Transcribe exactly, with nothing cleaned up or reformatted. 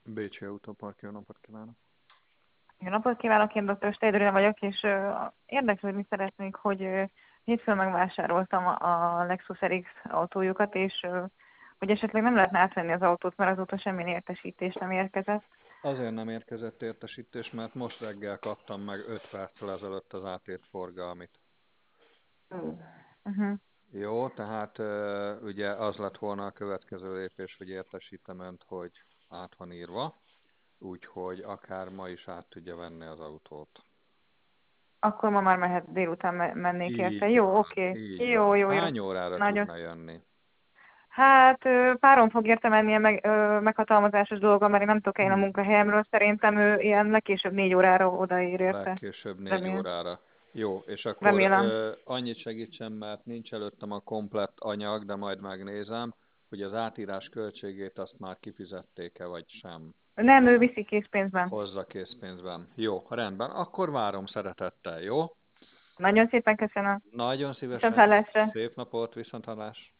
Bécsi Autópark, jó napot kívánok! Jó napot kívánok, én doktor Steidrőn vagyok, és uh, érdeklődni szeretnék, hogy uh, hétfőn megvásároltam a Lexus er iksz autójukat, és uh, hogy esetleg nem lehetne átvenni az autót, mert azóta semmilyen értesítés nem érkezett. Azért nem érkezett értesítés, mert most reggel kaptam meg öt perccel ezelőtt az átét forgalmit. Uh-huh. Jó, tehát ö, ugye az lett volna a következő lépés, hogy értesítem önt, hogy át van írva, úgyhogy akár ma is át tudja venni az autót. Akkor ma már mehet, délután me- mennék érte. Így Jó, van, oké. így Okay. van. Jó, jó, jó. Hány órára Nagyon. tudna jönni? Hát uh, párom fog érte menni a meg, uh, meghatalmazásos dolga, mert én nem tudok eljönni a Hm. munkahelyemről. Szerintem ő ilyen legkésőbb négy órára odaér érte. Legkésőbb négy Remélem. órára. Jó, és akkor Remélem. ö, annyit segítsen, mert nincs előttem a komplett anyag, de majd megnézem, hogy az átírás költségét azt már kifizették-e, vagy sem. Nem, ő viszi készpénzben. Hozza készpénzben. Jó, rendben. Akkor várom szeretettel, jó? Nagyon szépen köszönöm. Nagyon Viszont szívesen. hallásra. Szép napot, viszonthallás.